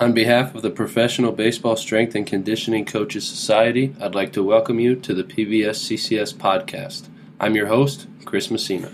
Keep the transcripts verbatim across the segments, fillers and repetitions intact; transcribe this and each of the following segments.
On behalf of the Professional Baseball Strength and Conditioning Coaches Society, I'd like to welcome you to the P B S C C S podcast. I'm your host, Chris Messina.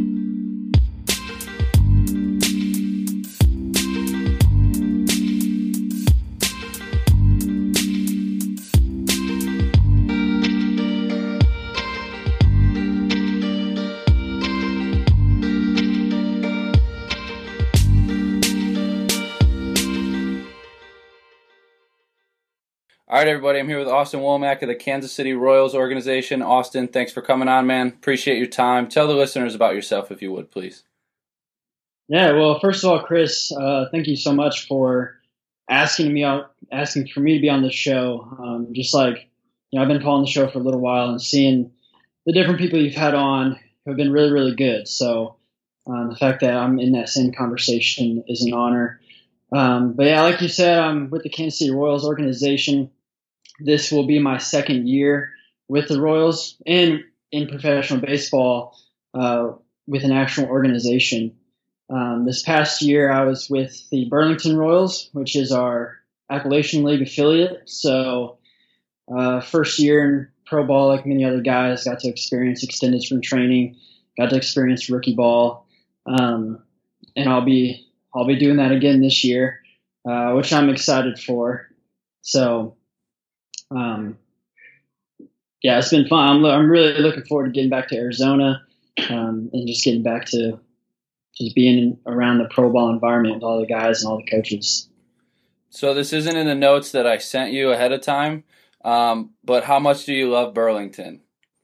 All right, everybody, I'm here with Austin Womack of the Kansas City Royals organization. Austin, thanks for coming on, man. Appreciate your time. Tell the listeners about yourself, if you would, please. Yeah, well, first of all, Chris, uh, thank you so much for asking me out, asking for me to be on the show. Um, just like, you know, I've been following the show for a little while and seeing the different people you've had on who have been really, really good. So um, the fact that I'm in that same conversation is an honor. Um, but yeah, like you said, I'm with the Kansas City Royals organization. This will be my second year with the Royals and in professional baseball uh, with an actual organization. Um, this past year, I was with the Burlington Royals, which is our Appalachian League affiliate. So uh, first year in pro ball, like many other guys, got to experience extended spring training, got to experience rookie ball, um, and I'll be I'll be doing that again this year, uh, which I'm excited for. So. Um, yeah, it's been fun. I'm, I'm really looking forward to getting back to Arizona um, and just getting back to just being around the pro ball environment with all the guys and all the coaches. So this isn't in the notes that I sent you ahead of time, um, but how much do you love Burlington?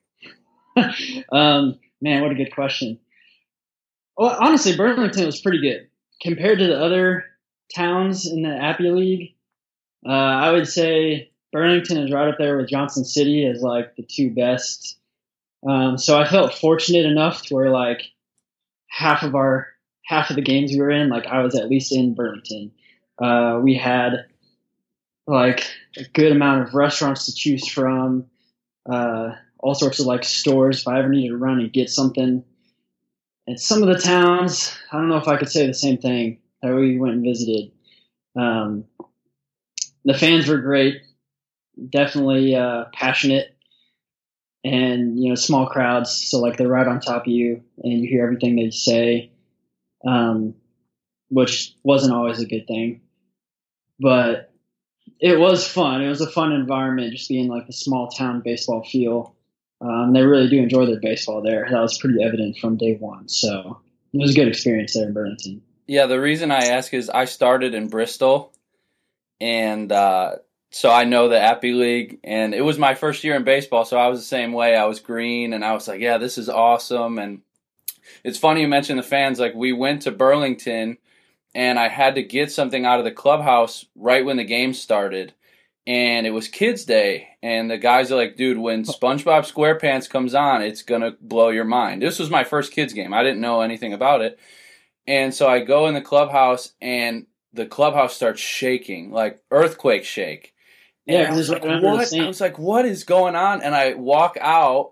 um, man, what a good question. Well, honestly, Burlington was pretty good compared to the other towns in the Appy League. Uh, I would say Burlington is right up there with Johnson City as like the two best. Um, so I felt fortunate enough to where like half of our half of the games we were in, like I was at least in Burlington. Uh, we had like a good amount of restaurants to choose from, uh, all sorts of like stores if I ever needed to run and get something. And some of the towns, I don't know if I could say the same thing that we went and visited. Um, the fans were great. Definitely uh, passionate and, you know, small crowds. So, like, they're right on top of you and you hear everything they say, um, which wasn't always a good thing. But it was fun. It was a fun environment just being, like, the small town baseball feel. Um, they really do enjoy their baseball there. That was pretty evident from day one. So, it was a good experience there in Burlington. Yeah, the reason I ask is I started in Bristol, and uh so I know the Appy League, and it was my first year in baseball, so I was the same way. I was green, and I was like, yeah, this is awesome. And it's funny you mentioned the fans. Like, we went to Burlington, and I had to get something out of the clubhouse right when the game started, and it was Kids Day, and the guys are like, dude, when SpongeBob SquarePants comes on, it's going to blow your mind. This was my first kids game. I didn't know anything about it. And so I go in the clubhouse, and the clubhouse starts shaking, like earthquake shake. And Yeah, I was like, what? I was like, what is going on? And I walk out,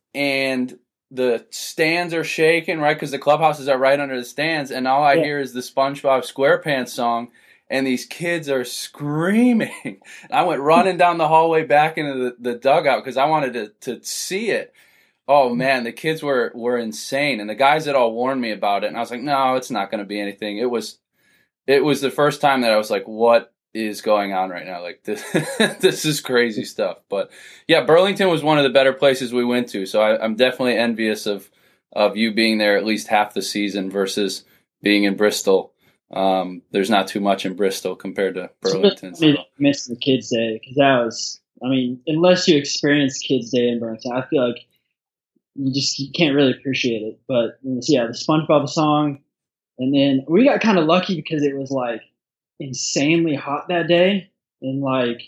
and the stands are shaking, right? Because the clubhouses are right under the stands, and all I yeah. hear is the SpongeBob SquarePants song, and these kids are screaming. And I went running down the hallway back into the, the dugout because I wanted to, to see it. Oh, man, the kids were, were insane. And the guys had all warned me about it, and I was like, no, it's not going to be anything. It was, it was the first time that I was like, what is going on right now? Like, this this is crazy stuff. But yeah, Burlington was one of the better places we went to, so I, I'm definitely envious of of you being there at least half the season versus being in Bristol. Um, there's not too much in Bristol compared to Burlington. So. I miss the Kids Day because that was, I mean, unless you experience Kids Day in Burlington, I feel like you just you can't really appreciate it. But yeah, the SpongeBob song, and then we got kind of lucky because it was like insanely hot that day, and like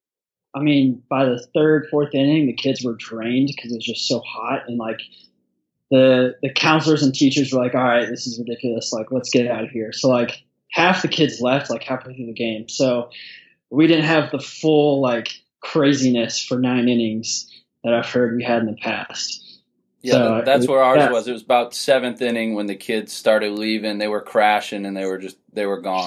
I mean by the third fourth inning the kids were drained because it was just so hot, and like the the counselors and teachers were like, all right, this is ridiculous, like let's get out of here. So like half the kids left like halfway through the game, so we didn't have the full like craziness for nine innings that I've heard we had in the past. Yeah, so, that's where ours yeah. was. It was about seventh inning when the kids started leaving. They were crashing and they were just they were gone.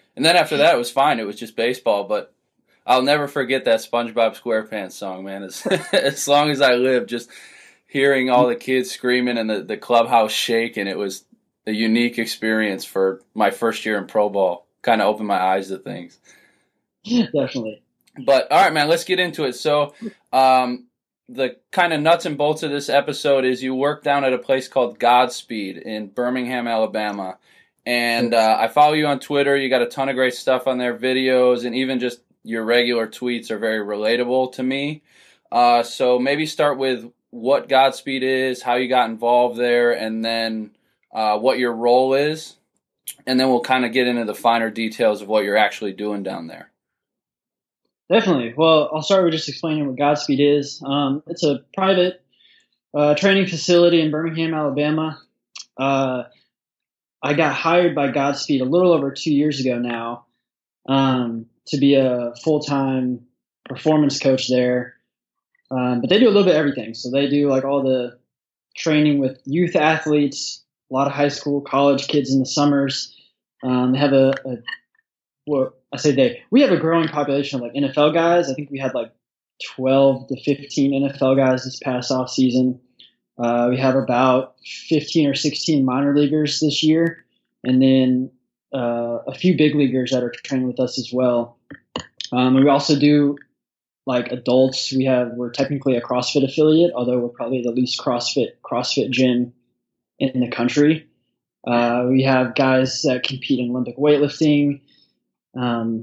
And then after that, it was fine. It was just baseball. But I'll never forget that SpongeBob SquarePants song, man. As, as long as I live, just hearing all the kids screaming and the, the clubhouse shaking, it was a unique experience for my first year in pro ball. Kind of opened my eyes to things. Definitely. But, all right, man, let's get into it. So um, the kind of nuts and bolts of this episode is you work down at a place called Godspeed in Birmingham, Alabama. And uh, I follow you on Twitter. You got a ton of great stuff on there, videos, and even just your regular tweets are very relatable to me. Uh, so maybe start with what Godspeed is, how you got involved there, and then uh, what your role is. And then we'll kind of get into the finer details of what you're actually doing down there. Definitely. Well, I'll start with just explaining what Godspeed is. Um, it's a private uh, training facility in Birmingham, Alabama. Uh, I got hired by Godspeed a little over two years ago now um, to be a full-time performance coach there. Um, but they do a little bit of everything. So they do like all the training with youth athletes, a lot of high school, college kids in the summers. Um, they have a, a well, I say they, we have a growing population of like N F L guys. I think we had like twelve to fifteen N F L guys this past off season. Uh, we have about fifteen or sixteen minor leaguers this year, and then uh, a few big leaguers that are training with us as well. Um, and we also do like adults. We have we're technically a CrossFit affiliate, although we're probably the least CrossFit CrossFit gym in the country. Uh, we have guys that compete in Olympic weightlifting. Um,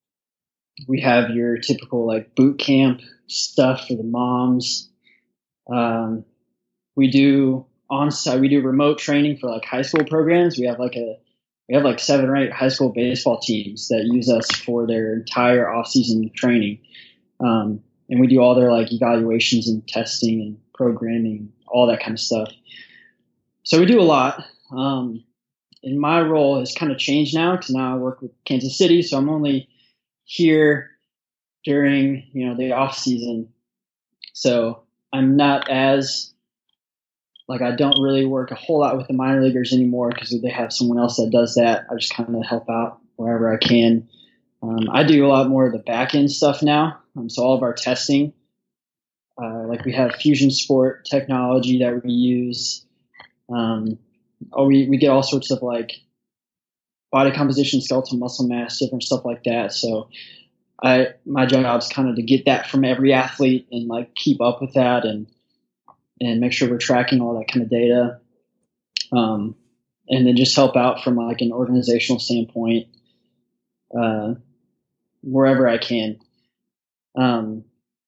we have your typical like boot camp stuff for the moms. Um, we do on-site, we do remote training for like high school programs. We have like a, we have like seven or eight high school baseball teams that use us for their entire off-season training. Um, and we do all their like evaluations and testing and programming, all that kind of stuff. So we do a lot. Um, and my role has kind of changed now because now I work with Kansas City. So I'm only here during, you know, the off season. So I'm not as like, I don't really work a whole lot with the minor leaguers anymore because they have someone else that does that. I just kind of help out wherever I can. Um, I do a lot more of the back end stuff now. Um, so all of our testing, uh, like we have Fusion Sport technology that we use. Um, oh, we, we get all sorts of like body composition, skeletal muscle mass, different stuff like that. So I, my job is kind of to get that from every athlete and like keep up with that and, and make sure we're tracking all that kind of data. Um, and then just help out from like an organizational standpoint, uh, wherever I can. Um,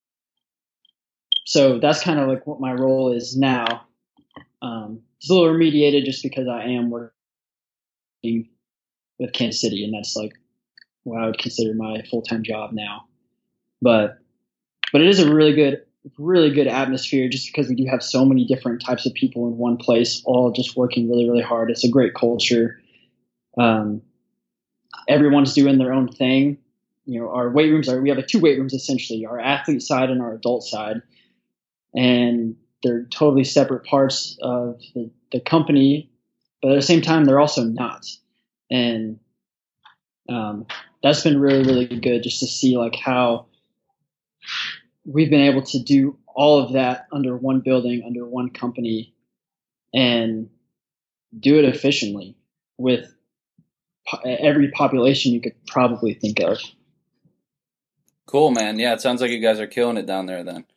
so that's kind of like what my role is now. Um, it's a little remediated just because I am working with Kansas City, and that's like what I would consider my full-time job now. But but it is a really good, really good atmosphere just because we do have so many different types of people in one place, all just working really, really hard. It's a great culture. Um, everyone's doing their own thing. You know, our weight rooms are, we have like two weight rooms essentially, our athlete side and our adult side. And they're totally separate parts of the, the company, but at the same time, they're also not. And um, that's been really, really good just to see like how we've been able to do all of that under one building, under one company, and do it efficiently with po- every population you could probably think of. Cool, man. Yeah, it sounds like you guys are killing it down there then.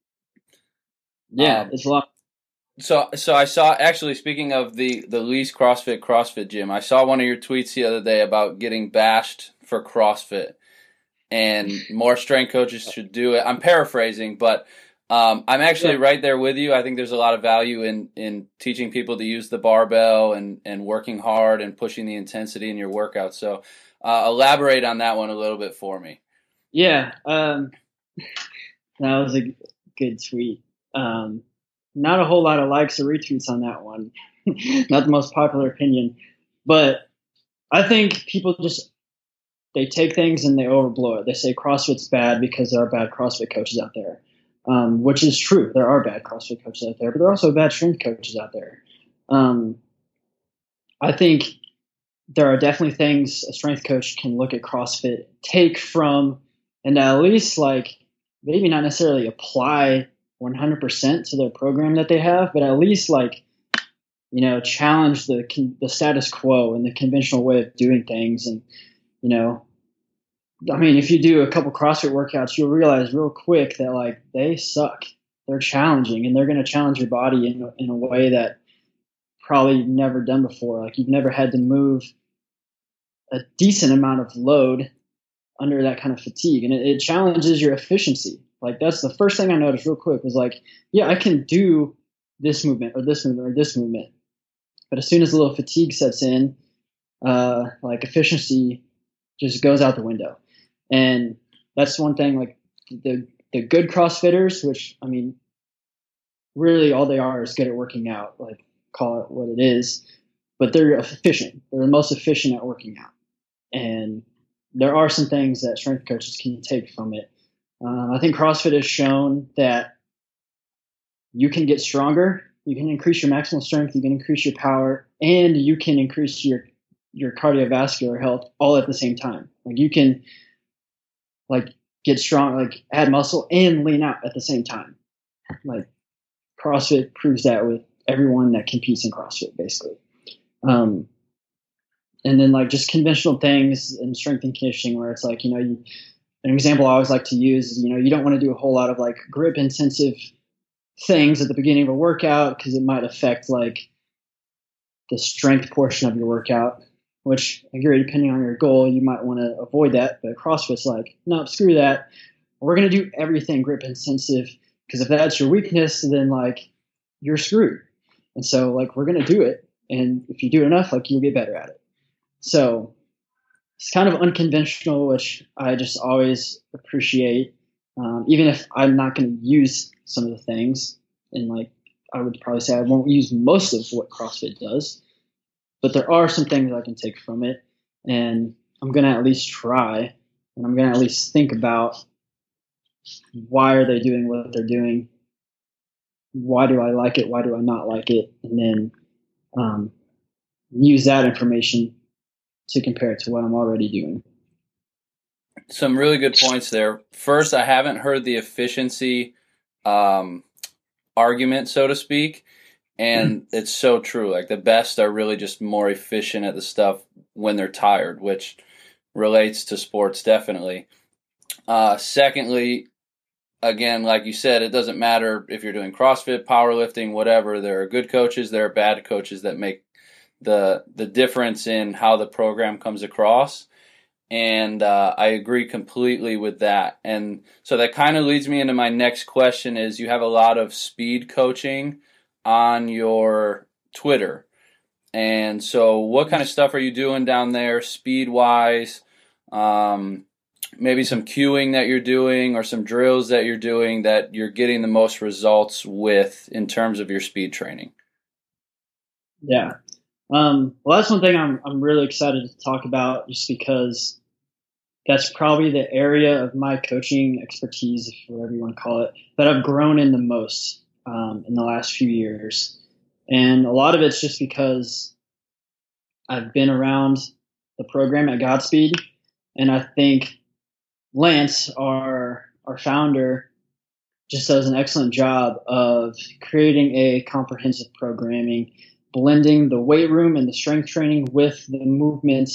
Yeah, um, it's a lot. So, so I saw, actually, speaking of the, the least CrossFit CrossFit gym, I saw one of your tweets the other day about getting bashed for CrossFit and more strength coaches should do it. I'm paraphrasing, but um, I'm actually yeah. right there with you. I think there's a lot of value in, in teaching people to use the barbell and, and working hard and pushing the intensity in your workout. So uh, elaborate on that one a little bit for me. Yeah, um, that was a good tweet. Um, not a whole lot of likes or retweets on that one. Not the most popular opinion, but I think people just, they take things and they overblow it. They say CrossFit's bad because there are bad CrossFit coaches out there, um, which is true. There are bad CrossFit coaches out there, but there are also bad strength coaches out there. Um, I think there are definitely things a strength coach can look at CrossFit, take from, and at least like maybe not necessarily apply one hundred percent to their program that they have, but at least like, you know, challenge the the status quo and the conventional way of doing things. And, you know, I mean, if you do a couple CrossFit workouts, you'll realize real quick that like they suck. They're challenging, and they're going to challenge your body in in a way that probably you've never done before. Like you've never had to move a decent amount of load under that kind of fatigue, and it, it challenges your efficiency. Like that's the first thing I noticed real quick was like, yeah, I can do this movement or this movement or this movement, but as soon as a little fatigue sets in, uh, like efficiency just goes out the window. And that's one thing, like the, the good CrossFitters, which I mean, really all they are is good at working out, like call it what it is, but they're efficient. They're the most efficient at working out. And there are some things that strength coaches can take from it. Um, I think CrossFit has shown that you can get stronger, you can increase your maximal strength, you can increase your power, and you can increase your your cardiovascular health all at the same time. Like you can like get strong, like add muscle and lean out at the same time. Like CrossFit proves that with everyone that competes in CrossFit, basically. Um, and then like just conventional things in strength and conditioning where it's like, you know, you, an example I always like to use is, you know, you don't want to do a whole lot of like grip intensive things at the beginning of a workout because it might affect like the strength portion of your workout, which I agree, depending on your goal, you might want to avoid that. But CrossFit's like, no, screw that. We're going to do everything grip intensive because if that's your weakness, then like you're screwed. And so like we're going to do it. And if you do it enough, like you'll get better at it. So it's kind of unconventional, which I just always appreciate. Um, even if I'm not going to use some of the things, and like I would probably say I won't use most of what CrossFit does, but there are some things I can take from it, and I'm going to at least try, and I'm going to at least think about why are they doing what they're doing? Why do I like it? Why do I not like it? And then um, use that information to compare it to what I'm already doing. Some really good points there. First, I haven't heard the efficiency um, argument, so to speak, and mm-hmm. It's so true. Like the best are really just more efficient at the stuff when they're tired, which relates to sports definitely. Uh, secondly, again, like you said, it doesn't matter if you're doing CrossFit, powerlifting, whatever. There are good coaches, there are bad coaches that make the the difference in how the program comes across. And uh, I agree completely with that. And so that kind of leads me into my next question is you have a lot of speed coaching on your Twitter. And so what kind of stuff are you doing down there speed-wise? Um, maybe some cueing that you're doing or some drills that you're doing that you're getting the most results with in terms of your speed training? Yeah. Um, well, that's one thing I'm I'm really excited to talk about just because that's probably the area of my coaching expertise, if whatever you want to call it, that I've grown in the most um, in the last few years. And a lot of it's just because I've been around the program at Godspeed, and I think Lance, our our founder, just does an excellent job of creating a comprehensive programming, blending the weight room and the strength training with the movement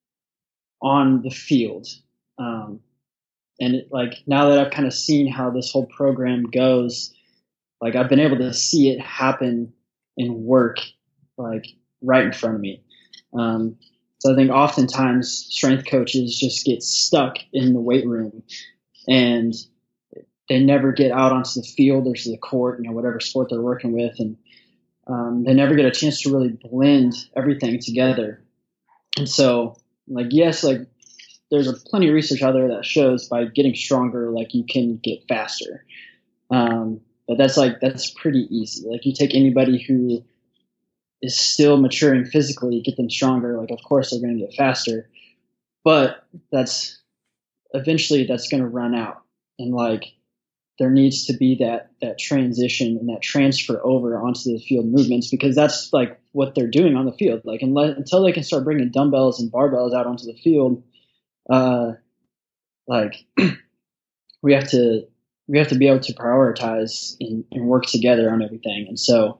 on the field. Um, and it, like now that I've kind of seen how this whole program goes, like I've been able to see it happen in work, like right in front of me. Um, so I think oftentimes strength coaches just get stuck in the weight room and they never get out onto the field or to the court, you know, whatever sport they're working with. And um, they never get a chance to really blend everything together. And so like, yes, like there's a plenty of research out there that shows by getting stronger, like you can get faster. Um, but that's like, that's pretty easy. Like you take anybody who is still maturing physically, get them stronger. Like, of course they're going to get faster, but that's eventually that's going to run out. And like, there needs to be that that transition and that transfer over onto the field movements, because that's like what they're doing on the field. Like unless, until they can start bringing dumbbells and barbells out onto the field, uh, like we have to we have to be able to prioritize and, and work together on everything. And so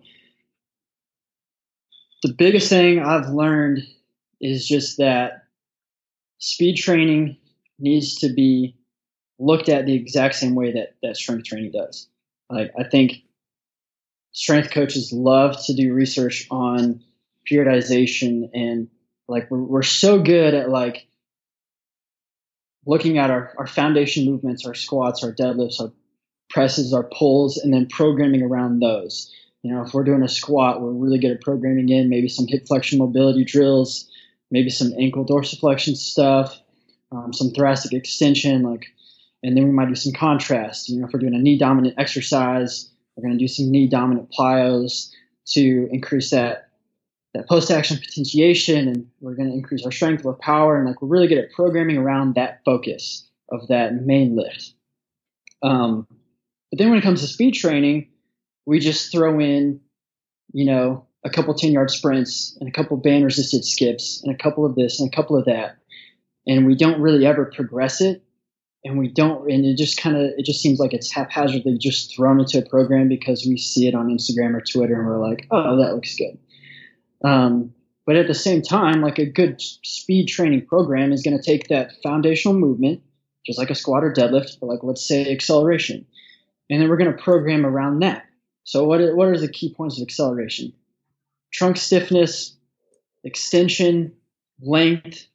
the biggest thing I've learned is just that speed training needs to be looked at the exact same way that, that strength training does. Like I think strength coaches love to do research on periodization, and like we're, we're so good at like looking at our, our foundation movements, our squats, our deadlifts, our presses, our pulls, and then programming around those. You know, if we're doing a squat, we're really good at programming in maybe some hip flexion mobility drills, maybe some ankle dorsiflexion stuff, um, some thoracic extension, like. And then we might do some contrast. You know, if we're doing a knee dominant exercise, we're going to do some knee dominant plyos to increase that that post action potentiation, and we're going to increase our strength, our power, and like we're really good at programming around that focus of that main lift. Um, but then when it comes to speed training, we just throw in, you know, a couple ten yard sprints and a couple band resisted skips and a couple of this and a couple of that, and we don't really ever progress it. And we don't, and it just kind of, it just seems like it's haphazardly just thrown into a program because we see it on Instagram or Twitter and we're like, oh, that looks good. Um, but at the same time, like a good speed training program is going to take that foundational movement, just like a squat or deadlift, but like let's say acceleration. And then we're going to program around that. So what are, what are the key points of acceleration? Trunk stiffness, extension, length,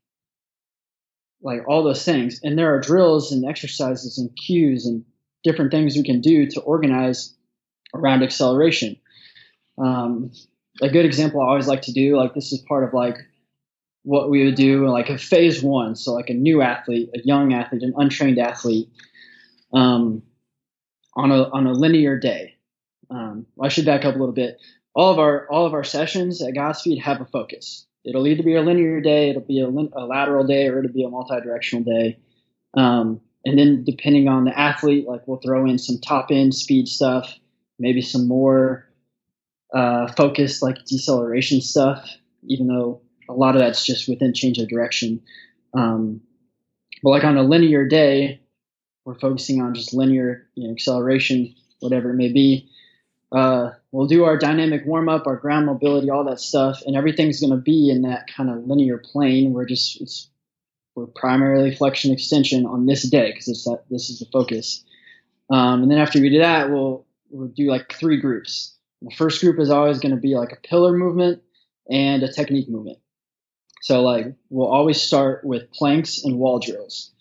like all those things. And there are drills and exercises and cues and different things we can do to organize around acceleration. Um, a good example I always like to do, like this is part of like what we would do like a phase one. So like a new athlete, a young athlete, an untrained athlete, um, on a, on a linear day. Um, I should back up a little bit. All of our, all of our sessions at Godspeed have a focus. It'll either be a linear day, it'll be a, a lateral day, or it'll be a multi-directional day. Um, and then depending on the athlete, like we'll throw in some top end speed stuff, maybe some more uh, focused like deceleration stuff, even though a lot of that's just within change of direction. Um, but like on a linear day, we're focusing on just linear, you know, acceleration, whatever it may be. Uh, we'll do our dynamic warm up, our ground mobility, all that stuff, and everything's going to be in that kind of linear plane. We're just it's, we're primarily flexion extension on this day because it's that this is the focus. Um, and then after we do that, we'll we'll do like three groups. The first group is always going to be like a pillar movement and a technique movement. So like we'll always start with planks and wall drills,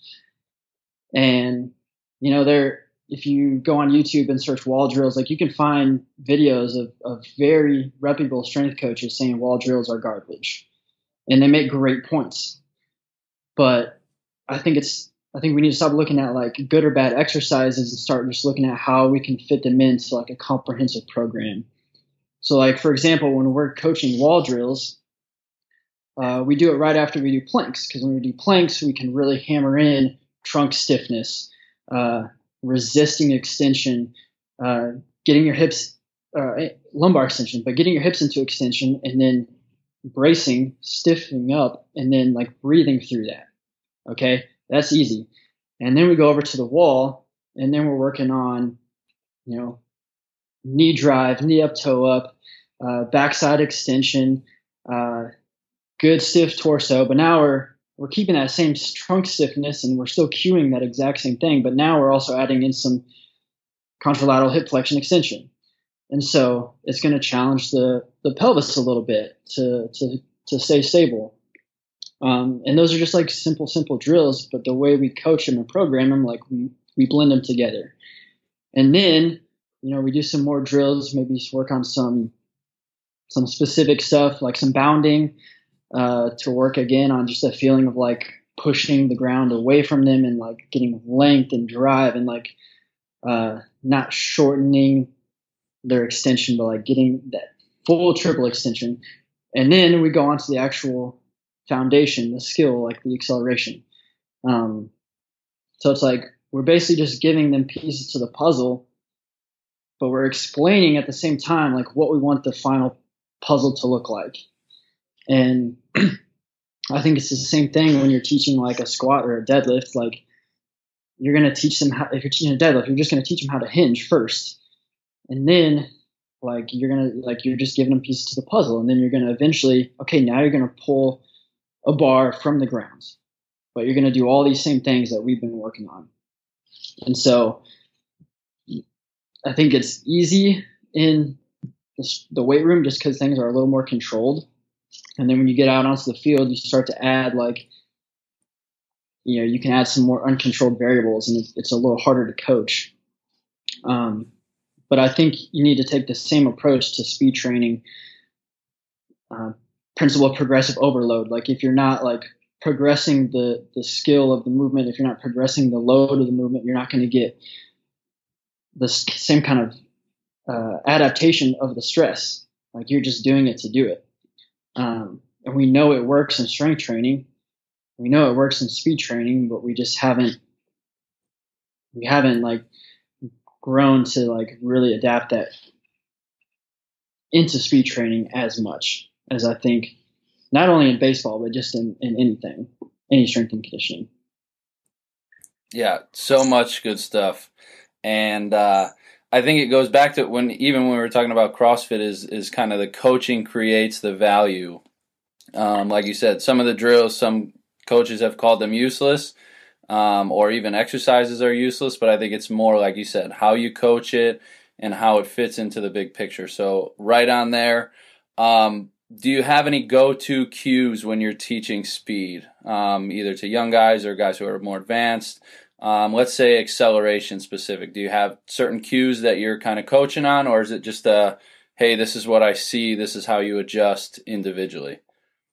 and you know they're. If you go on YouTube and search wall drills, like you can find videos of, of very reputable strength coaches saying wall drills are garbage, and they make great points. But I think it's, I think we need to stop looking at like good or bad exercises and start just looking at how we can fit them into like a comprehensive program. So like, for example, when we're coaching wall drills, uh, we do it right after we do planks, because when we do planks, we can really hammer in trunk stiffness, uh, resisting extension, uh, getting your hips, uh, lumbar extension, but getting your hips into extension and then bracing, stiffening up, and then like breathing through that. Okay, that's easy. And then we go over to the wall, and then we're working on, you know, knee drive, knee up, toe up, uh, backside extension, uh, good stiff torso. But now we're We're keeping that same trunk stiffness, and we're still cueing that exact same thing, but now we're also adding in some contralateral hip flexion extension. And so it's going to challenge the, the pelvis a little bit to, to, to stay stable. Um, and those are just like simple, simple drills, but the way we coach them and program them, like we, we blend them together. And then, you know, we do some more drills, maybe work on some, some specific stuff like some bounding, Uh, to work again on just a feeling of like pushing the ground away from them and like getting length and drive and like uh, not shortening their extension, but like getting that full triple extension. And then we go on to the actual foundation, the skill, like the acceleration. Um, so it's like we're basically just giving them pieces to the puzzle, but we're explaining at the same time like what we want the final puzzle to look like. And I think it's the same thing when you're teaching like a squat or a deadlift. Like, you're going to teach them how, if you're teaching a deadlift, you're just going to teach them how to hinge first. And then like you're going to, like, you're just giving them pieces to the puzzle. And then you're going to eventually, okay, now you're going to pull a bar from the ground, but you're going to do all these same things that we've been working on. And so I think it's easy in the weight room just because things are a little more controlled. And then when you get out onto the field, you start to add like, you know, you can add some more uncontrolled variables, and it's, it's a little harder to coach. Um, but I think you need to take the same approach to speed training, uh, principle of progressive overload. Like, if you're not like progressing the, the skill of the movement, if you're not progressing the load of the movement, you're not going to get the same kind of uh, adaptation of the stress. Like, you're just doing it to do it. Um, and we know it works in strength training. We know it works in speed training, but we just haven't, we haven't like grown to like really adapt that into speed training as much as I think, not only in baseball, but just in, in anything, any strength and conditioning. Yeah, so much good stuff. And uh, I think it goes back to when, even when we were talking about CrossFit, is, is kind of the coaching creates the value. Um, like you said, some of the drills, some coaches have called them useless, um, or even exercises are useless, but I think it's more, like you said, how you coach it and how it fits into the big picture. So right on there. Um, do you have any go-to cues when you're teaching speed, um, either to young guys or guys who are more advanced? Um, let's say acceleration specific. Do you have certain cues that you're kind of coaching on, or is it just a, hey, this is what I see, this is how you adjust individually?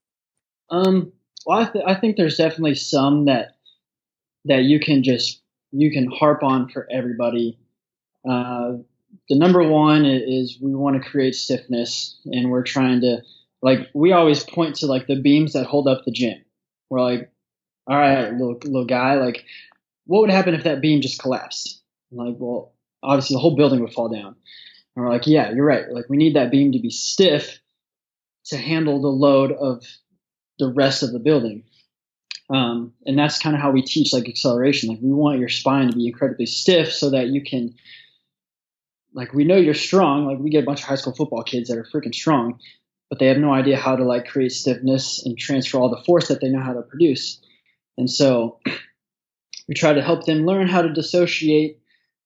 Um, well, I, th- I think there's definitely some that that you can just you can harp on for everybody. Uh, the number one is we want to create stiffness, and we're trying to, like, we always point to like the beams that hold up the gym. We're like, all right, little little guy, like, what would happen if that beam just collapsed? I'm like, well, obviously the whole building would fall down. And we're like, yeah, you're right. Like, we need that beam to be stiff to handle the load of the rest of the building. Um, and that's kind of how we teach like acceleration. Like, we want your spine to be incredibly stiff so that you can, like, we know you're strong. Like, we get a bunch of high school football kids that are freaking strong, but they have no idea how to like create stiffness and transfer all the force that they know how to produce. And so we try to help them learn how to dissociate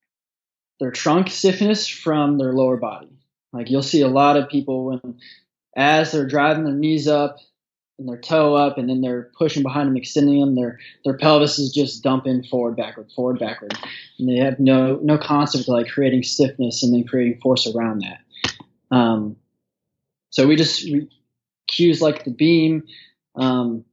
their trunk stiffness from their lower body. Like, you'll see a lot of people when, as they're driving their knees up and their toe up, and then they're pushing behind them, extending them, their their pelvis is just dumping forward, backward, forward, backward, and they have no no concept of like creating stiffness and then creating force around that. Um, so we just we, cues like the beam, um,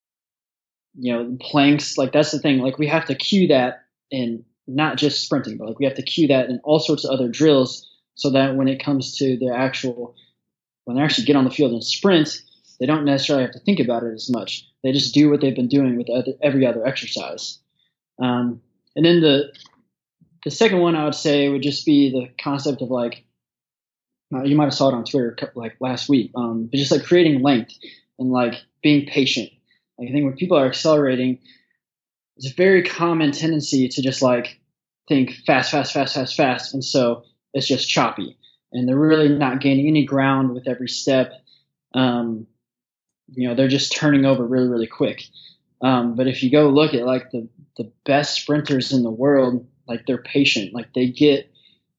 you know, planks. Like, that's the thing. Like, we have to cue that in not just sprinting, but like we have to cue that in all sorts of other drills, so that when it comes to the actual, when they actually get on the field and sprint, they don't necessarily have to think about it as much. They just do what they've been doing with other, every other exercise. Um, and then the the second one I would say would just be the concept of like, uh, you might have saw it on Twitter like last week, um, but just like creating length and like being patient. Like, I think when people are accelerating, it's a very common tendency to just like think fast, fast, fast, fast, fast. And so it's just choppy, and they're really not gaining any ground with every step. Um, you know, they're just turning over really, really quick. Um, but if you go look at like the, the best sprinters in the world, like, they're patient, like they get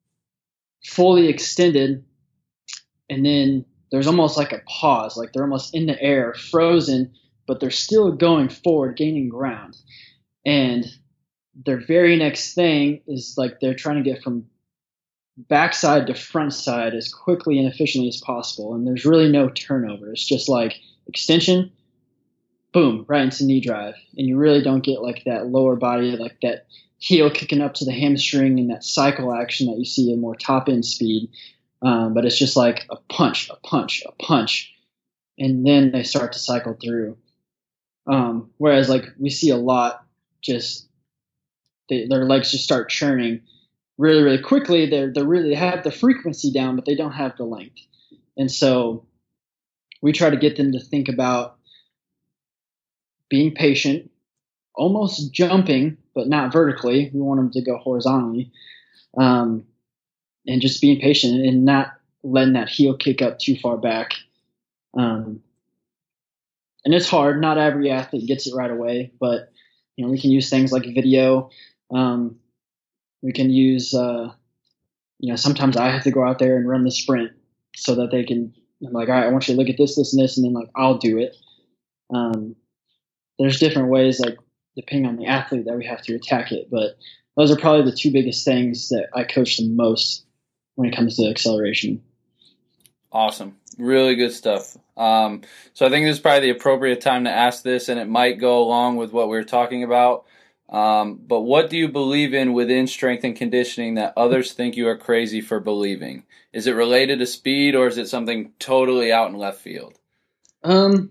fully extended, and then there's almost like a pause, like they're almost in the air, frozen, but they're still going forward, gaining ground. And their very next thing is like they're trying to get from backside to front side as quickly and efficiently as possible. And there's really no turnover. It's just like extension, boom, right into knee drive. And you really don't get like that lower body, like that heel kicking up to the hamstring and that cycle action that you see in more top end speed. Um, but it's just like a punch, a punch, a punch. And then they start to cycle through. Um, whereas like we see a lot just they, their legs just start churning really, really quickly. They're, they really have the frequency down, but they don't have the length. And so we try to get them to think about being patient, almost jumping, but not vertically. We want them to go horizontally, um, and just being patient and not letting that heel kick up too far back. Um, and it's hard. Not every athlete gets it right away, but you know, we can use things like video. Um, we can use, uh, you know, sometimes I have to go out there and run the sprint so that they can, I'm like, all right, I want you to look at this, this, and this, and then like, I'll do it. Um, there's different ways, like depending on the athlete, that we have to attack it. But those are probably the two biggest things that I coach the most when it comes to acceleration. Awesome. Really good stuff. Um, so I think this is probably the appropriate time to ask this, and it might go along with what we were talking about. Um, but what do you believe in within strength and conditioning that others think you are crazy for believing? Is it related to speed, or is it something totally out in left field? Um,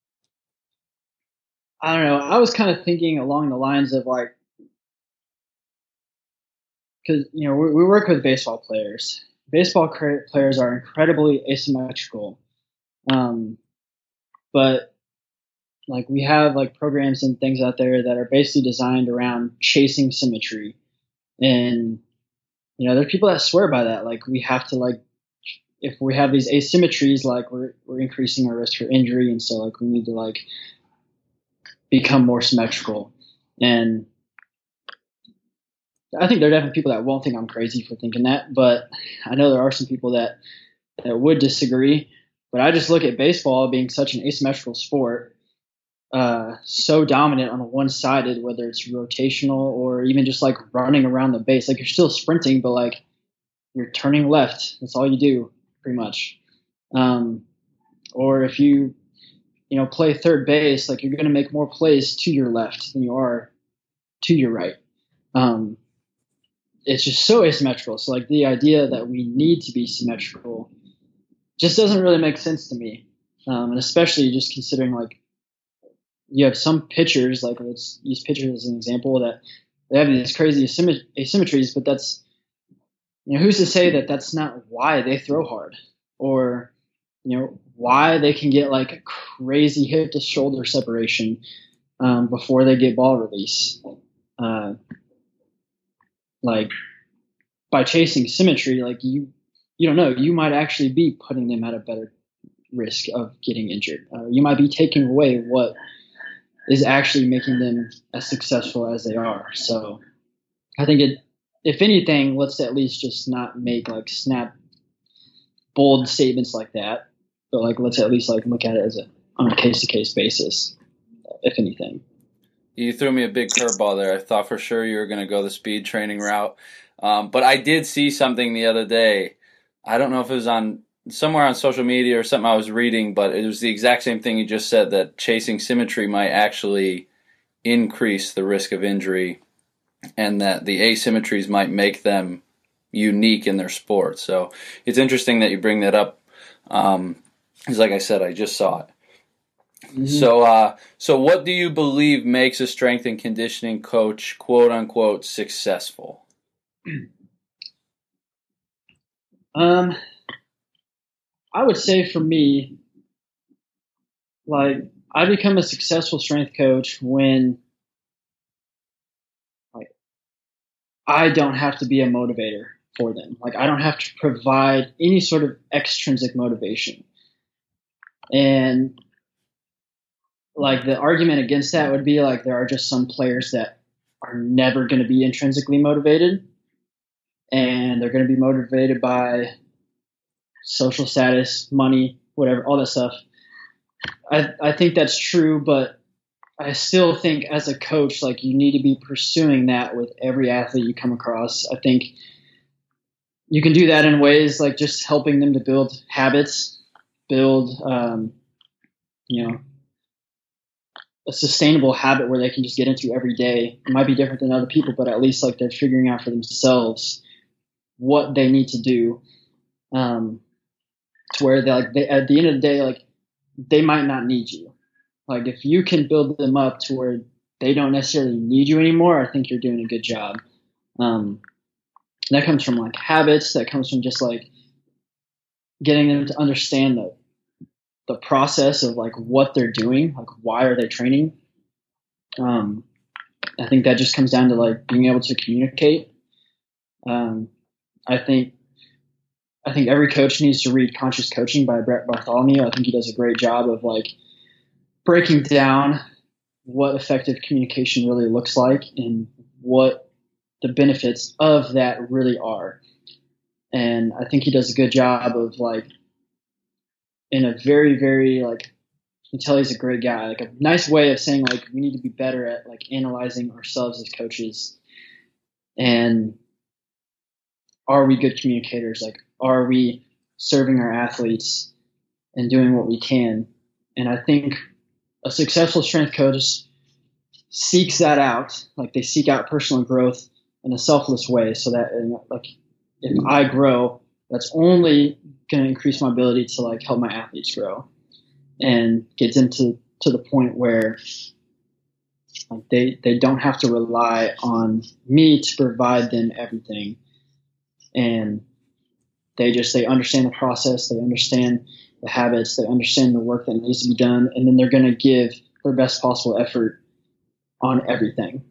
I don't know. I was kind of thinking along the lines of like, because you know we, we work with baseball players. Baseball players are incredibly asymmetrical, um, but like we have like programs and things out there that are basically designed around chasing symmetry, and you know there are people that swear by that. Like we have to like if we have these asymmetries, like we're we're increasing our risk for injury, and so like we need to like become more symmetrical. And I think there are definitely people that won't think I'm crazy for thinking that, but I know there are some people that, that would disagree. But I just look at baseball being such an asymmetrical sport, uh, so dominant on a one-sided, whether it's rotational or even just like running around the base. Like you're still sprinting, but like you're turning left. That's all you do, pretty much. Um, or if you, you know, play third base, like you're going to make more plays to your left than you are to your right. Um, It's just so asymmetrical. So like the idea that we need to be symmetrical just doesn't really make sense to me. Um, and especially just considering like you have some pitchers, like let's use pitchers as an example, that they have these crazy asymmet- asymmetries, but that's, you know, who's to say that that's not why they throw hard, or, you know, why they can get like a crazy hip to shoulder separation um, before they get ball release. Uh, Like by chasing symmetry, like you, you don't know, you might actually be putting them at a better risk of getting injured. Uh, you might be taking away what is actually making them as successful as they are. So I think it, if anything, let's at least just not make like snap, bold statements like that, but like let's at least like look at it as a on a case to case basis, if anything. You threw me a big curveball there. I thought for sure you were going to go the speed training route. Um, but I did see something the other day. I don't know if it was on somewhere on social media or something I was reading, but it was the exact same thing you just said, that chasing symmetry might actually increase the risk of injury, and that the asymmetries might make them unique in their sport. So it's interesting that you bring that up. Um, because like I said, I just saw it. Mm-hmm. So, uh, so what do you believe makes a strength and conditioning coach, quote unquote, successful? Um, I would say for me, like I become a successful strength coach when like I don't have to be a motivator for them. Like I don't have to provide any sort of extrinsic motivation. And like the argument against that would be like there are just some players that are never going to be intrinsically motivated, and they're going to be motivated by social status, money, whatever, all that stuff. I I think that's true, but I still think as a coach, like you need to be pursuing that with every athlete you come across. I think you can do that in ways like just helping them to build habits, build, um, you know, a sustainable habit where they can just get into every day. It might be different than other people, but at least like they're figuring out for themselves what they need to do, um, to where they like they, at the end of the day, like they might not need you. Like if you can build them up to where they don't necessarily need you anymore, I think you're doing a good job. Um, that comes from like habits. That comes from just like getting them to understand the the process of like what they're doing, like why are they training. Um, I think that just comes down to like being able to communicate. Um, I think I think every coach needs to read Conscious Coaching by Brett Bartholomew. I think he does a great job of like breaking down what effective communication really looks like and what the benefits of that really are. And I think he does a good job of like, in a very, very like, you can tell he's a great guy, like a nice way of saying like, we need to be better at like analyzing ourselves as coaches. And are we good communicators? Like, are we serving our athletes and doing what we can? And I think a successful strength coach seeks that out. Like they seek out personal growth in a selfless way, so that like if I grow, that's only going to increase my ability to like help my athletes grow and get them to, to the point where like they, they don't have to rely on me to provide them everything. And they just, they understand the process, they understand the habits, they understand the work that needs to be done, and then they're going to give their best possible effort on everything.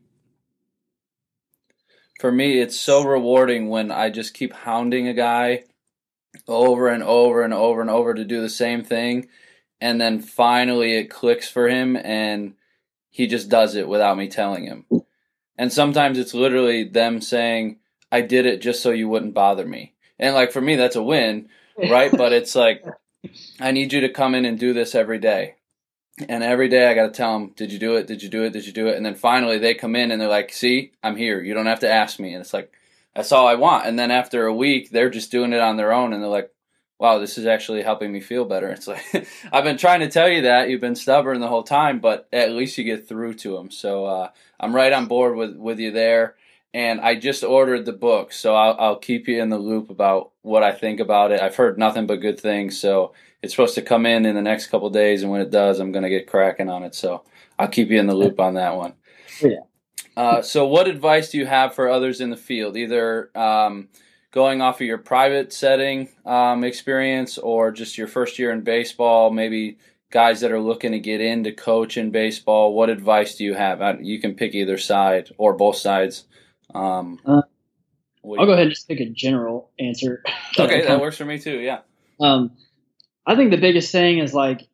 For me, it's so rewarding when I just keep hounding a guy over and over and over and over to do the same thing, and then finally it clicks for him and he just does it without me telling him. And sometimes it's literally them saying, I did it just so you wouldn't bother me. And like for me, that's a win, right? But it's like, I need you to come in and do this every day. And every day I got to tell them, did you do it? Did you do it? Did you do it? And then finally they come in and they're like, see, I'm here. You don't have to ask me. And it's like, that's all I want. And then after a week, they're just doing it on their own. And they're like, wow, this is actually helping me feel better. It's like, I've been trying to tell you that. You've been stubborn the whole time, but at least you get through to them. So uh, I'm right on board with, with you there. And I just ordered the book, so I'll, I'll keep you in the loop about what I think about it. I've heard nothing but good things, so it's supposed to come in in the next couple of days, and when it does, I'm going to get cracking on it. So I'll keep you in the loop on that one. Yeah. Uh, so what advice do you have for others in the field, either um, going off of your private setting um, experience or just your first year in baseball, maybe guys that are looking to get into coach in baseball? What advice do you have? You can pick either side or both sides. Um, uh, I'll go ahead and just pick a general answer. Okay, that works for me too, yeah. Um, I think the biggest thing is like,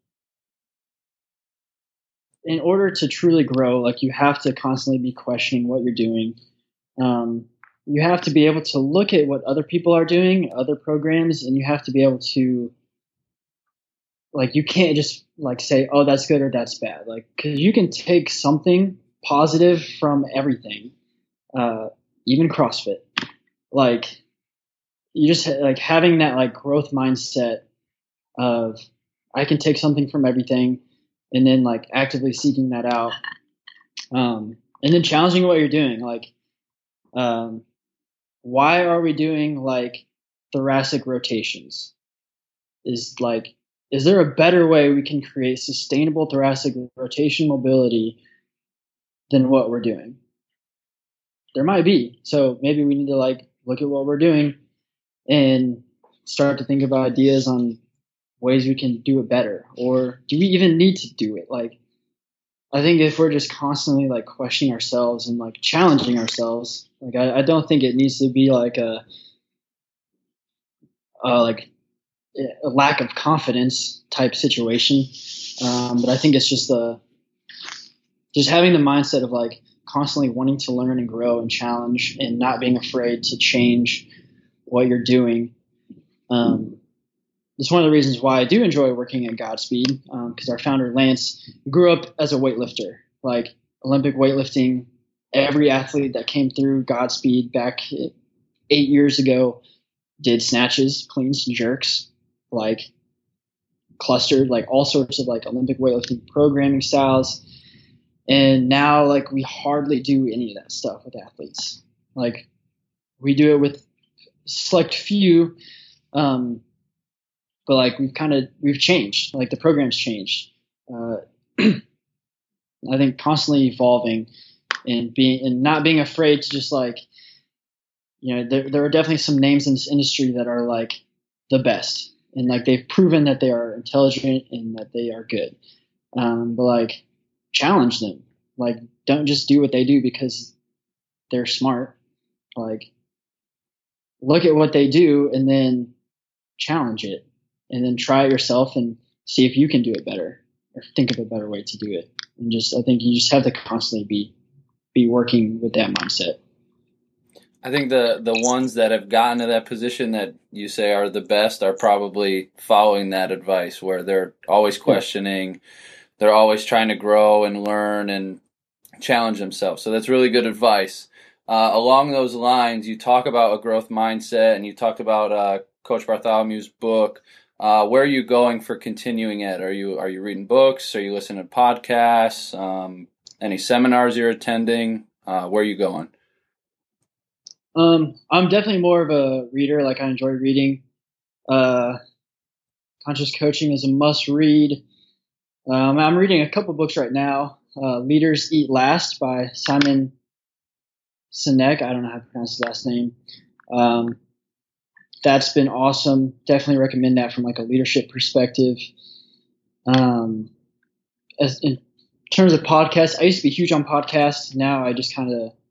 in order to truly grow, like you have to constantly be questioning what you're doing. Um, you have to be able to look at what other people are doing, other programs, and you have to be able to, like, you can't just like say, oh, that's good or that's bad. Like, cause you can take something positive from everything. Uh, even CrossFit, like you just like having that like growth mindset of I can take something from everything, and then like actively seeking that out, um, and then challenging what you're doing. Like, um, why are we doing like thoracic rotations? Is like, is there a better way we can create sustainable thoracic rotation mobility than what we're doing? There might be. So maybe we need to like look at what we're doing and start to think about ideas on ways we can do it better. Or do we even need to do it? Like, I think if we're just constantly like questioning ourselves and like challenging ourselves, like I, I don't think it needs to be like a, a like a lack of confidence type situation. Um, but I think it's just the just having the mindset of like constantly wanting to learn and grow and challenge and not being afraid to change what you're doing. Um, it's one of the reasons why I do enjoy working at Godspeed, because um, our founder, Lance, grew up as a weightlifter, like Olympic weightlifting. Every athlete that came through Godspeed back eight years ago did snatches, cleans, and jerks, like clustered, like all sorts of like Olympic weightlifting programming styles. And now, like, we hardly do any of that stuff with athletes. Like, we do it with select few, um, but like we've kind of we've changed. Like the program's changed. Uh, I think constantly evolving and being and not being afraid to just like, you know, there there are definitely some names in this industry that are like the best, and like they've proven that they are intelligent and that they are good. Um, but like challenge them. Like don't just do what they do because they're smart. Like look at what they do and then challenge it, and then try it yourself and see if you can do it better or think of a better way to do it. And just I think you just have to constantly be be working with that mindset. I think the the ones that have gotten to that position that you say are the best are probably following that advice, where they're always questioning, they're always trying to grow and learn and challenge themselves. So that's really good advice. Uh, along those lines, you talk about a growth mindset, and you talked about uh, Coach Bartholomew's book. Uh, where are you going for continuing it? Are you are you reading books? Are you listening to podcasts? Um, any seminars you're attending? Uh, where are you going? Um, I'm definitely more of a reader. Like I enjoy reading. Uh, Conscious Coaching is a must read. Um, I'm reading a couple books right now. Uh, Leaders Eat Last by Simon Sinek. I don't know how to pronounce his last name. Um, that's been awesome. Definitely recommend that from like a leadership perspective. Um, as in terms of podcasts, I used to be huge on podcasts. Now I just kind of,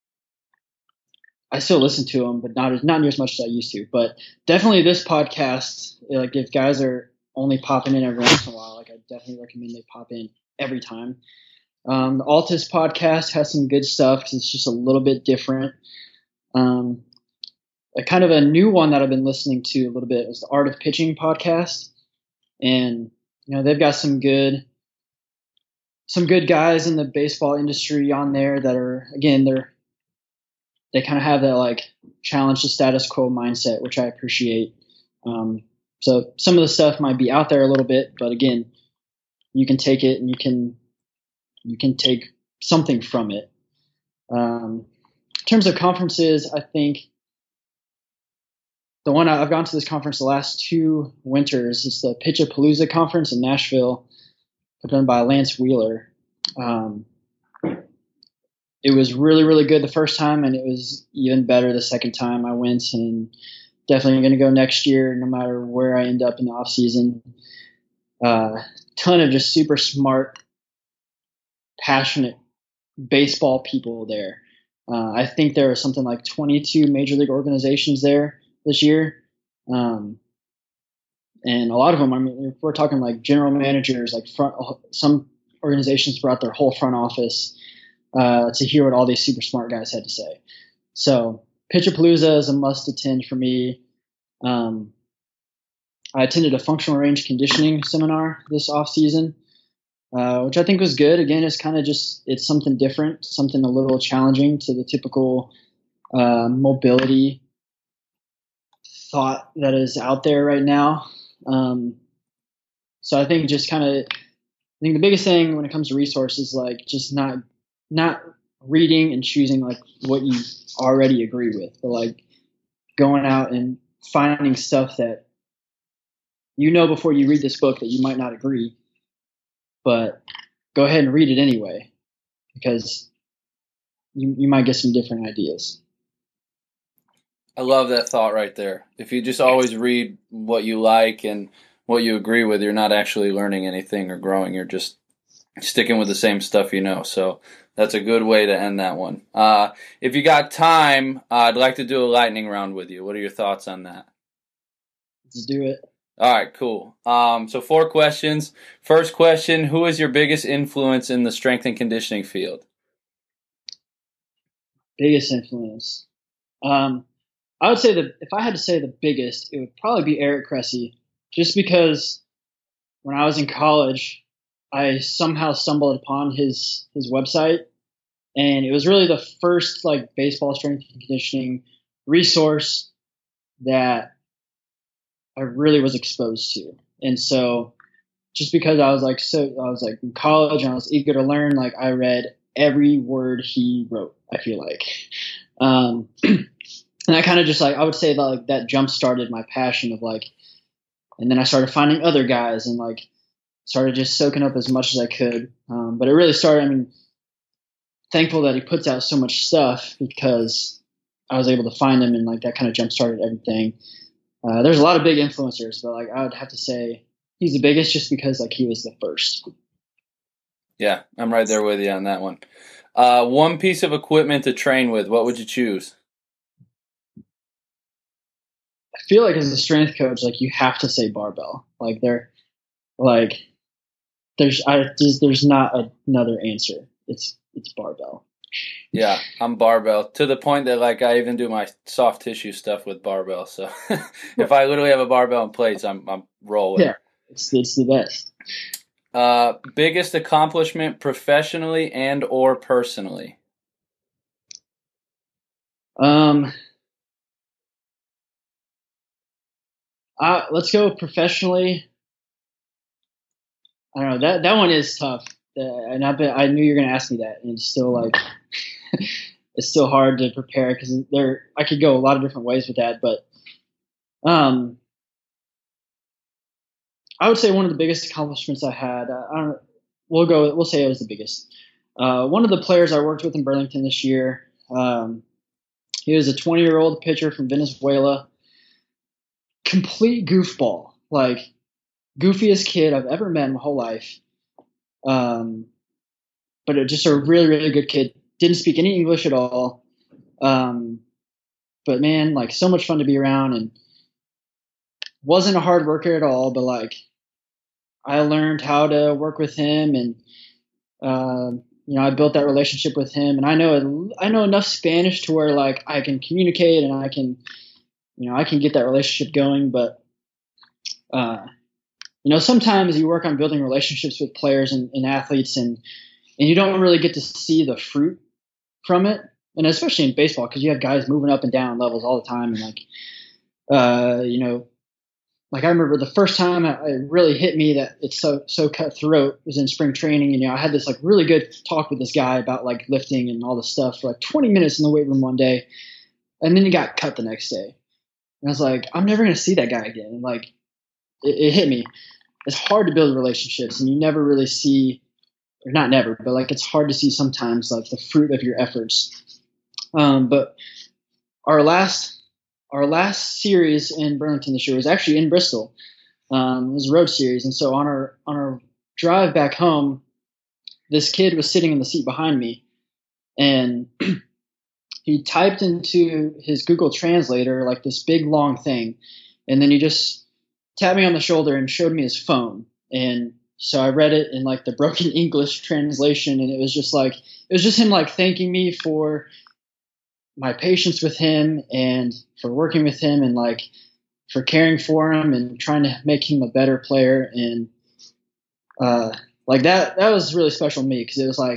I still listen to them, but not as not near as much as I used to. But definitely this podcast, like if guys are only popping in every once in a while, like I definitely recommend they pop in every time. Um, the Altus podcast has some good stuff because it's just a little bit different. Um, a kind of a new one that I've been listening to a little bit is the Art of Pitching podcast, and you know they've got some good, some good guys in the baseball industry on there that are again they're they kind of have that like challenge the status quo mindset, which I appreciate. Um, so some of the stuff might be out there a little bit, but again, you can take it and you can you can take something from it. Um, in terms of conferences, I think the one I've gone to this conference the last two winters is the Pitchapalooza conference in Nashville, put on by Lance Wheeler. Um, it was really, really good the first time, and it was even better the second time I went, and definitely going to go next year no matter where I end up in the off season. Uh, ton of just super smart, passionate baseball people there. Uh, I think there are something like twenty-two major league organizations there this year. Um, and a lot of them, I mean, if we're talking like general managers, like front, some organizations brought their whole front office uh, to hear what all these super smart guys had to say. So Pitchapalooza is a must attend for me. Um, I attended a functional range conditioning seminar this off season, uh, which I think was good. Again, it's kind of just, it's something different, something a little challenging to the typical uh, mobility thought that is out there right now. Um, so I think just kind of, I think the biggest thing when it comes to resources, like just not, not reading and choosing like what you already agree with, but like going out and finding stuff that you know before you read this book that you might not agree, but go ahead and read it anyway, because you, you might get some different ideas. I love that thought right there. If you just always read what you like and what you agree with, you're not actually learning anything or growing. You're just sticking with the same stuff you know. So that's a good way to end that one. Uh, if you got time, uh, I'd like to do a lightning round with you. What are your thoughts on that? Let's do it. All right, cool. Um, so four questions. First question, who is your biggest influence in the strength and conditioning field? Biggest influence. Um, I would say that if I had to say the biggest, it would probably be Eric Cressy, just because when I was in college, I somehow stumbled upon his his website, and it was really the first like baseball strength and conditioning resource that I really was exposed to. And so just because I was like so I was like in college and I was eager to learn, like I read every word he wrote, I feel like. Um, and I kind of just like I would say that like that jump started my passion of like, and then I started finding other guys, and like started just soaking up as much as I could. Um, but it really started, I mean, thankful that he puts out so much stuff because I was able to find him, and like that kind of jump started everything. Uh, there's a lot of big influencers, but like I would have to say he's the biggest just because like he was the first. Yeah, I'm right there with you on that one. Uh, one piece of equipment to train with, what would you choose? I feel like as a strength coach, like you have to say barbell. Like they're like there's I there's, there's not a, another answer. It's it's barbell. Yeah, I'm barbell to the point that like I even do my soft tissue stuff with barbell. So if I literally have a barbell and plates, I'm I'm rolling. Yeah, it's it's the best. Uh, biggest accomplishment professionally and or personally? Um, uh, let's go professionally. I don't know, that that one is tough, uh, and I bet I knew you were going to ask me that, and it's still like it's still hard to prepare because there I could go a lot of different ways with that, but um, I would say one of the biggest accomplishments I had. Uh, I don't. We'll go. We'll say it was the biggest. Uh, one of the players I worked with in Burlington this year. Um, he was a twenty-year-old pitcher from Venezuela. Complete goofball, like goofiest kid I've ever met in my whole life. Um, but it, just a really, really good kid. Didn't speak any English at all. Um, but man, like so much fun to be around, and wasn't a hard worker at all. But like, I learned how to work with him, and uh, you know, I built that relationship with him. And I know I know enough Spanish to where like I can communicate and I can, you know, I can get that relationship going. But uh, you know, sometimes you work on building relationships with players and, and athletes, and and you don't really get to see the fruit from it. And especially in baseball, because you have guys moving up and down levels all the time, and like, uh, you know. Like I remember the first time it really hit me that it's so so cutthroat was in spring training, and you know I had this like really good talk with this guy about like lifting and all this stuff for like twenty minutes in the weight room one day, and then he got cut the next day, and I was like, I'm never gonna see that guy again. And like it, it hit me. It's hard to build relationships, and you never really see, or not never, but like it's hard to see sometimes like the fruit of your efforts. Um, but our last. Our last series in Burlington this year was actually in Bristol. Um, it was a road series, and so on our on our drive back home, this kid was sitting in the seat behind me, and he typed into his Google Translator like this big long thing, and then he just tapped me on the shoulder and showed me his phone. And so I read it in like the broken English translation, and it was just like it was just him like thanking me for my patience with him and for working with him and like for caring for him and trying to make him a better player. And uh, like that, that was really special to me because it was like,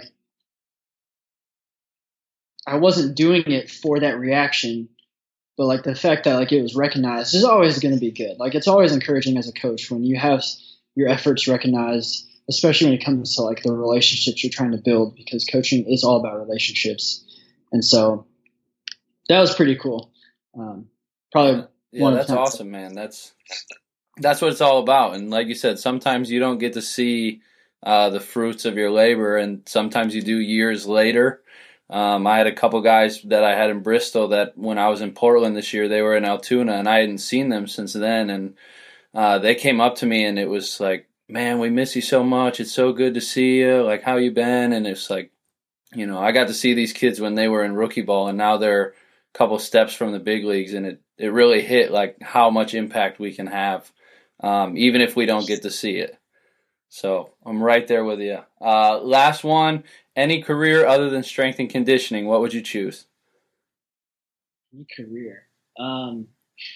I wasn't doing it for that reaction, but like the fact that like it was recognized is always going to be good. Like it's always encouraging as a coach when you have your efforts recognized, especially when it comes to like the relationships you're trying to build, because coaching is all about relationships. And so, that was pretty cool. Um, probably yeah, one that's of awesome, man. That's that's what it's all about. And like you said, sometimes you don't get to see uh, the fruits of your labor, and sometimes you do years later. Um, I had a couple guys that I had in Bristol that when I was in Portland this year, they were in Altoona, and I hadn't seen them since then. And uh, they came up to me, and it was like, "Man, we miss you so much. It's so good to see you. Like, how you been?" And it's like, you know, I got to see these kids when they were in rookie ball, and now they're couple steps from the big leagues, and it, it really hit like how much impact we can have, um, even if we don't get to see it. So I'm right there with you. Uh, last one, any career other than strength and conditioning, what would you choose? Any career? Um,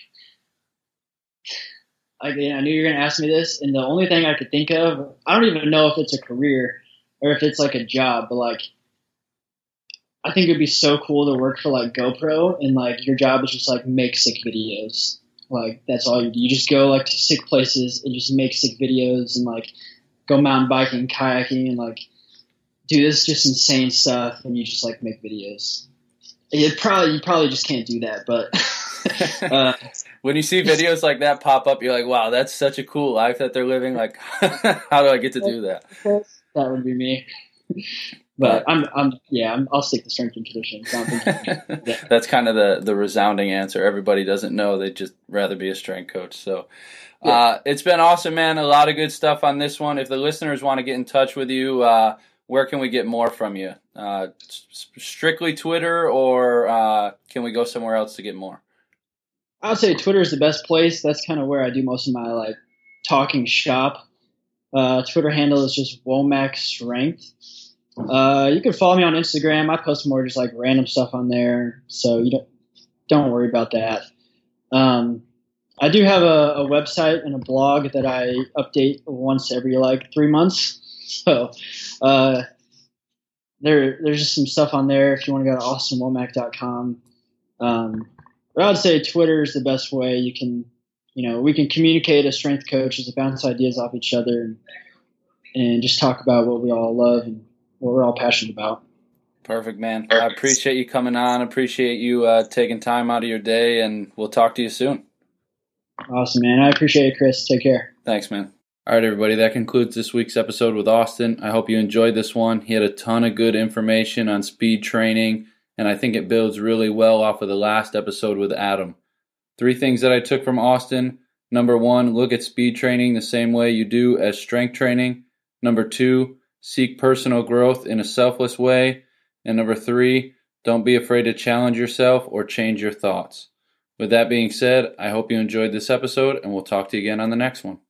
I, I knew you were going to ask me this, and the only thing I could think of, I don't even know if it's a career or if it's like a job, but like I think it'd be so cool to work for like GoPro, and like your job is just like make sick videos. Like that's all you do. You just go like to sick places and just make sick videos and like go mountain biking, kayaking, and like do this just insane stuff, and you just like make videos. It probably you probably just can't do that, but uh, When you see videos like that pop up, you're like, wow, that's such a cool life that they're living. Like, how do I get to do that? That would be me. But I'm, I'm, yeah, I'm, I'll stick to strength and conditioning. So yeah. That's kind of the, the resounding answer. Everybody doesn't know. They'd just rather be a strength coach. So yeah. uh, it's been awesome, man. A lot of good stuff on this one. If the listeners want to get in touch with you, uh, where can we get more from you? Uh, strictly Twitter, or uh, can we go somewhere else to get more? I would say Twitter is the best place. That's kind of where I do most of my like talking shop. Uh, Twitter handle is just Womack Strength. Uh, you can follow me on Instagram. I post more just like random stuff on there, so you don't don't worry about that. Um, I do have a, a website and a blog that I update once every like three months. So uh, there there's just some stuff on there if you want to go to austin womack dot com. Um, but I would say Twitter is the best way. You can, you know, we can communicate as strength coaches, to bounce ideas off each other, and, and just talk about what we all love and what we're all passionate about. Perfect, man. I appreciate you coming on. Appreciate you uh, taking time out of your day, and we'll talk to you soon. Awesome, man. I appreciate it, Chris. Take care. Thanks, man. All right, everybody. That concludes this week's episode with Austin. I hope you enjoyed this one. He had a ton of good information on speed training, and I think it builds really well off of the last episode with Adam. Three things that I took from Austin. Number one, look at speed training the same way you do as strength training. Number two, seek personal growth in a selfless way. And number three, don't be afraid to challenge yourself or change your thoughts. With that being said, I hope you enjoyed this episode, and we'll talk to you again on the next one.